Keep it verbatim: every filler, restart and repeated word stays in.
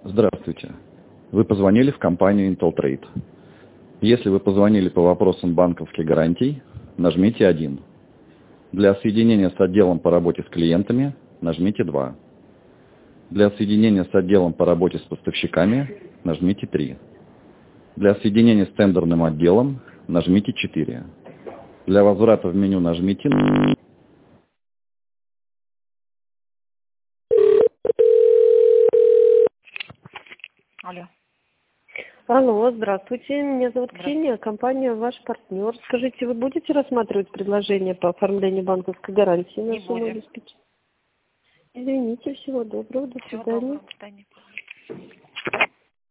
Здравствуйте. Вы позвонили в компанию Inteltrade. Если вы позвонили по вопросам банковских гарантий, нажмите один. Для соединения с отделом по работе с клиентами нажмите два. Для соединения с отделом по работе с поставщиками нажмите три. Для соединения с тендерным отделом нажмите четыре. Для возврата в меню нажмите... Алло. Алло, здравствуйте. Меня зовут Здравствуйте. Ксения, компания «Ваш партнер». Скажите, вы будете рассматривать предложение по оформлению банковской гарантии на Не сумму будем. обеспечения? Извините, всего доброго, до Всего свидания. доброго. До свидания.